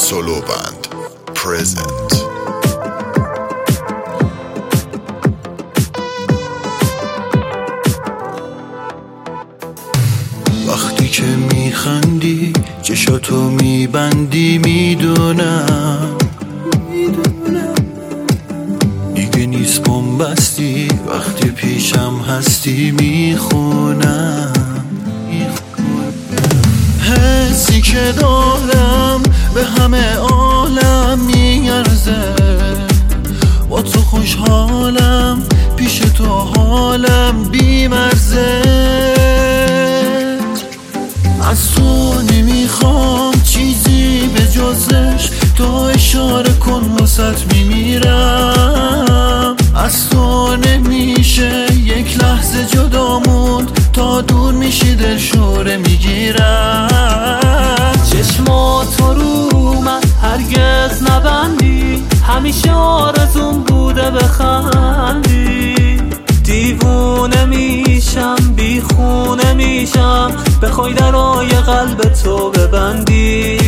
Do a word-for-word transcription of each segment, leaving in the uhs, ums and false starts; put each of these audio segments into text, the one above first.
سولو بند پرزنت. وقتی که میخندی چشاتو میبندی میدونم دیگه نیست بنبستی، وقتی پیشم هستی میخونم حسی که دارم به همه عالم میارزه، با تو خوشحالم پیش تو حالم بیمرزه. از تو نمیخوام چیزی به جزش، تو اشاره کن واسط میمیرم. از تو نمیشه یک لحظه جدا موند، تا دور میشی دل شوره میگیرم. چشماتو رو من هرگز نبندی، همیشه آرزوم بوده بخندی. دیوونه میشم بیخونه میشم، بخوای درای قلب تو ببندی.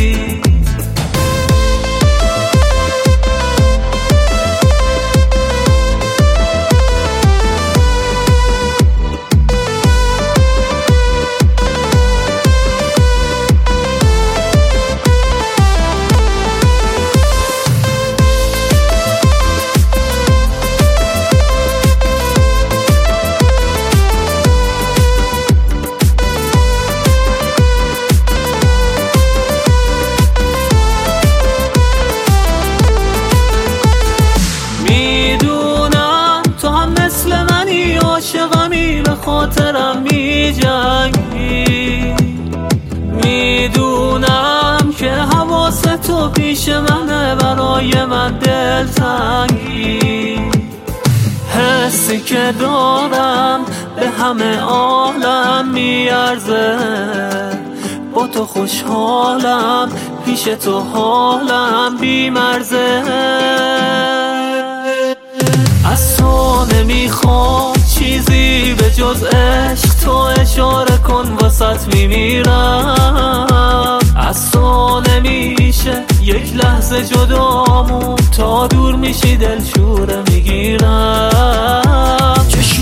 عاشقمی به خاطرم می جنگی، میدونم که حواس تو پیش منه، برای من دلتنگی. حسی که دارم به همه عالم میارزه، با تو خوشحالم پیش تو حالم بیمرزه. از تو نمیخوام چیزی به جز عشق، تو اشاره کن واسط میمیرم. از تو نمیشه یک لحظه جدامون، تا دور میشی دل شوره میگیرم.